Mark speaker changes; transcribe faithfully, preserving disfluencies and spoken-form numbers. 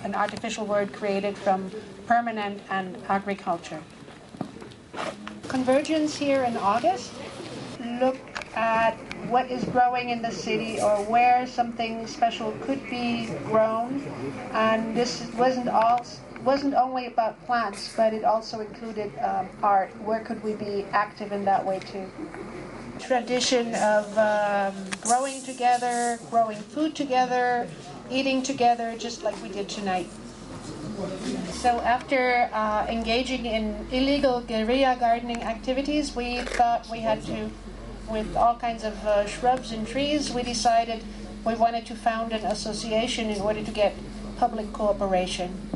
Speaker 1: an artificial word created from permanent and agriculture. Convergence here in August look at what is growing in the city or where something special could be grown, and this wasn't all wasn't only about plants, but it also included um, art. Where could we be active in that way too? Tradition of um, growing together, growing food together, eating together, just like we did tonight. So after uh, engaging in illegal guerrilla gardening activities, we thought we had to, with all kinds of uh, shrubs and trees, we decided we wanted to found an association in order to get public cooperation.